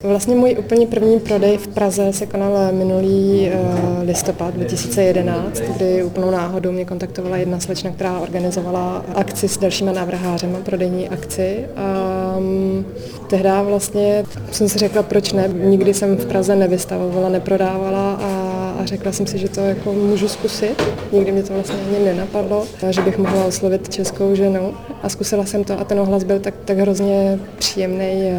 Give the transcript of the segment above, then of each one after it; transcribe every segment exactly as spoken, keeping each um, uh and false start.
Vlastně můj úplně první prodej v Praze se konal minulý uh, listopad dva tisíce jedenáct, kdy úplnou náhodou mě kontaktovala jedna slečna, která organizovala akci s dalšíma návrhářema, prodejní akci. Um, tehdy vlastně jsem si řekla, proč ne, nikdy jsem v Praze nevystavovala, neprodávala a a řekla jsem si, že to jako můžu zkusit. Nikdy mě to vlastně ani nenapadlo, že bych mohla oslovit českou ženu. A zkusila jsem to a ten ohlas byl tak, tak hrozně příjemný,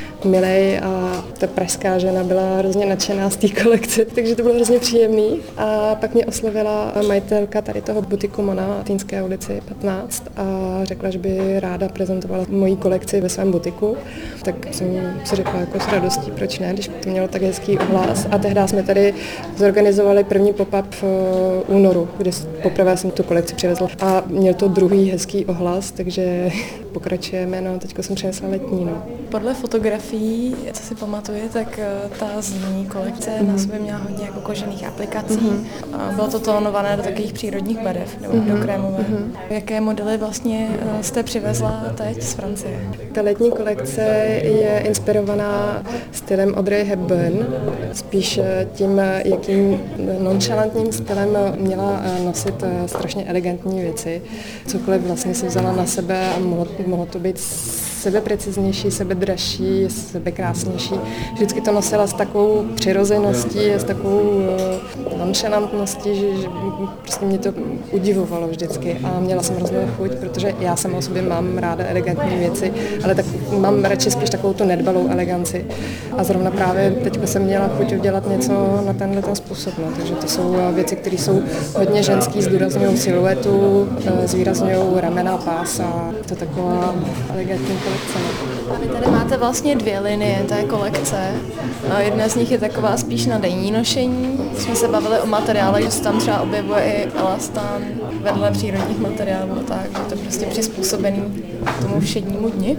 milej a ta pražská žena byla hrozně nadšená z té kolekce, takže to bylo hrozně příjemný. A pak mě oslovila majitelka tady toho butiku Mona na Týnské ulici patnáct a řekla, že by ráda prezentovala moji kolekci ve svém butiku. Tak jsem si řekla jako s radostí, proč ne, když to mělo tak hezký ohlas. A tehdy jsme tady zorganizovali první pop-up v únoru, kdy poprvé jsem tu kolekci přivezla. A měl to druhý hezký ohlas, takže pokračujeme, no teďko jsem přinesla letní. No. Podle fotografií, co si pamatuju, tak ta zimní kolekce mm-hmm. na sobě měla hodně jako kožených aplikací. Mm-hmm. A bylo to tónované do takových přírodních barev, nebo mm-hmm. do krémové. Mm-hmm. Jaké modely vlastně jste přivezla teď z Francie? Ta letní kolekce je inspirovaná stylem Audrey Hepburn, spíš tím, jakým nonchalantním stylem měla nosit strašně elegantní věci. Cokoliv vlastně si vzala na sebe a mohlo, mohlo to být sebepreciznější, sebedražší, sebekrásnější. Vždycky to nosila s takovou přirozeností, s takovou uh, nonchalantností, že, že prostě mě to udivovalo vždycky a měla jsem hroznou chuť, protože já sama o sobě mám ráda elegantní věci, ale tak mám radši spíš takovou tu nedbalou eleganci. A zrovna právě teď jsem měla chuť udělat něco na tenhle ten způsob, no. Takže to jsou věci, které jsou hodně ženský, zdůrazňují siluetu, zvýrazňují ramena, pás a to taková elegantní kolekce. A vy tady máte vlastně dvě linie té kolekce. Jedna z nich je taková spíš na denní nošení. Jsme se bavili o materiálech, že se tam třeba objevuje i elastán vedle přírodních materiálů, tak že to je prostě přizpůsobený tomu všednímu dni.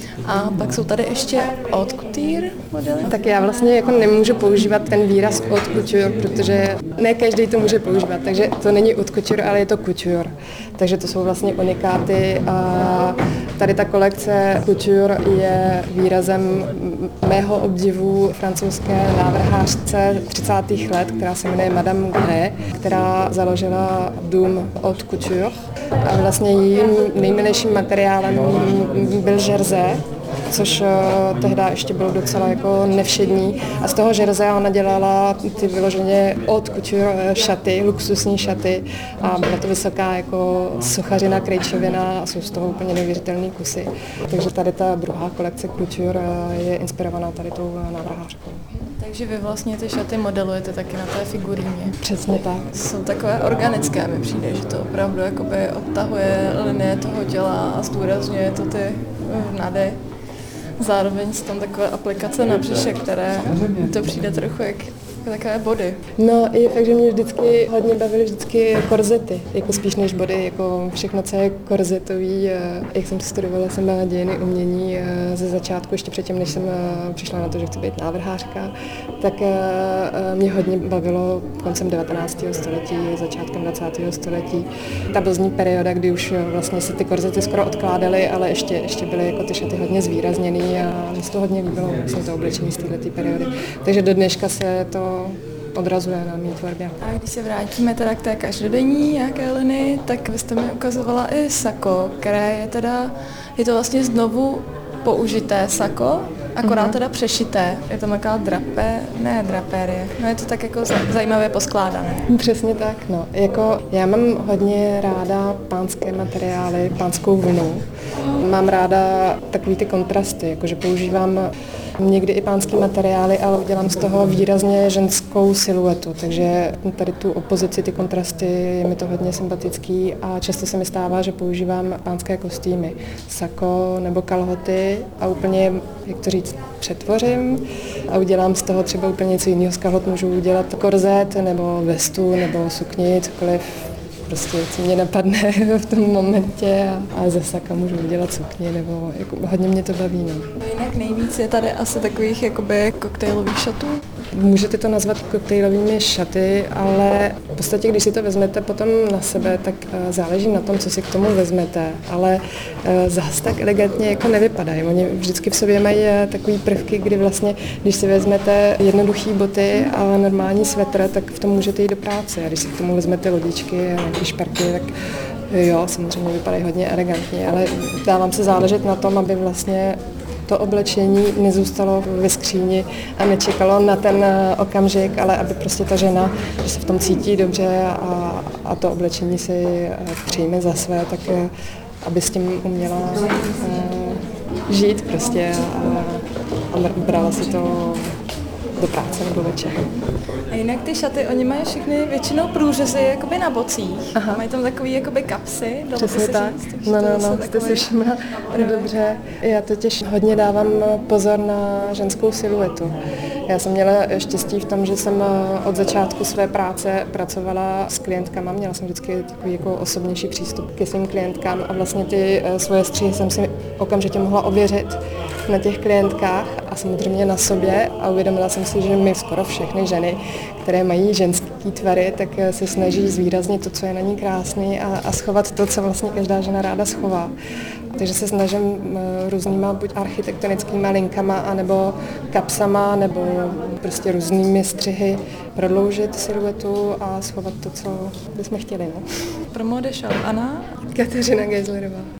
A pak jsou tady ještě haute couture modely. Tak já vlastně jako nemůžu používat ten výraz haute couture, protože ne každý to může používat, takže to není haute couture, ale je to couture. Takže to jsou vlastně unikáty a tady ta kolekce couture je výrazem mého obdivu francouzské návrhářce třicátých let, která se jmenuje Madame Gré, která založila dům haute couture a vlastně jejím nejmilejším materiálem byl jersey, což uh, tehdy ještě bylo docela jako nevšední. A z toho žerze ona dělala ty vyloženě haute couture šaty, luxusní šaty a byla to vysoká jako sochařina, krejčovina a jsou z toho úplně neuvěřitelný kusy. Takže tady ta druhá kolekce couture uh, je inspirovaná tady tou návrhářkou. Takže vy vlastně ty šaty modelujete taky na té figuríně. Přesně tak. Jsou takové organické, mi přijde, že to opravdu jakoby obtahuje linie toho těla a zdůrazňuje to ty vnady. Zároveň jsou tam takové aplikace na břiše, které to přijde trochu jak takové body. No i fakt, že mě vždycky hodně bavily vždycky korzety, jako spíš než body, jako všechno, co je korzetový. Jak jsem studovala, jsem byla dějiny umění ze začátku, ještě předtím, než jsem přišla na to, že chci být návrhářka, tak mě hodně bavilo koncem devatenáctého století, začátkem dvacátého století. Ta pozdní perioda, kdy už vlastně se ty korzety skoro odkládaly, ale ještě, ještě byly jako ty šaty hodně zvýrazněný a mě se to hodně líbilo, vlastně to oblečení z této periody. Takže do dneška se to odrazuje na mý tvorbě. A když se vrátíme teda k té každodenní nějaké linii, tak vy jste mi ukazovala i sako, které je teda, je to vlastně znovu použité sako, akorát mm-hmm. teda přešité. Je to taková drapé, ne drapérie, no je to tak jako zajímavě poskládané. Přesně tak, no. Jako já mám hodně ráda pánské materiály, pánskou vlnu. Mám ráda takový ty kontrasty, jakože používám někdy i pánský materiály, ale udělám z toho výrazně ženskou siluetu, takže tady tu opozici, ty kontrasty, je mi to hodně sympatický a často se mi stává, že používám pánské kostýmy, sako nebo kalhoty a úplně, jak to říct, přetvořím a udělám z toho třeba úplně něco jiného. Z kalhot můžu udělat korzet nebo vestu nebo sukni, cokoliv. Prostě, co mě napadne v tom momentě a, a ze saka můžu udělat sukně, nebo jako, hodně mě to baví. No. Jinak nejvíc je tady asi takových jakoby koktejlových šatů. Můžete to nazvat koktejlovými šaty, ale v podstatě, když si to vezmete potom na sebe, tak záleží na tom, co si k tomu vezmete, ale zas tak elegantně jako nevypadají. Oni vždycky v sobě mají takový prvky, kdy vlastně, když si vezmete jednoduché boty a normální svetr, tak v tom můžete jít do práce. A když si k tomu vezmete lodičky a nějaké šperky, tak jo, samozřejmě vypadají hodně elegantně, ale dávám se záležet na tom, aby vlastně to oblečení nezůstalo ve skříni a nečekalo na ten okamžik, ale aby prostě ta žena, že se v tom cítí dobře a, a to oblečení si přijme za své, tak aby s tím uměla uh, žít prostě a, a brala si to do práce nebo večer. A jinak ty šaty, oni mají všechny většinou průřezy jakoby na bocích. Aha. Mají tam takový jakoby kapsy. Přesně tak. Říct, no, no, no, jste si všimla dobře. Já totiž hodně dávám pozor na ženskou siluetu. Já jsem měla štěstí v tom, že jsem od začátku své práce pracovala s klientkama. Měla jsem vždycky takový jako osobnější přístup ke svým klientkám a vlastně ty svoje střihy jsem si okamžitě mohla ověřit na těch klientkách a samozřejmě na sobě a uvědomila jsem si, že my skoro všechny ženy, které mají ženský tvary, tak se snaží zvýraznit to, co je na ní krásný a, a schovat to, co vlastně každá žena ráda schová. Takže se snažím různýma buď architektonickýma linkama, anebo kapsama, nebo prostě různými střihy prodloužit siluetu a schovat to, co bychom chtěli. No. Pro Mode Shop Anna. Kateřina Geislerová.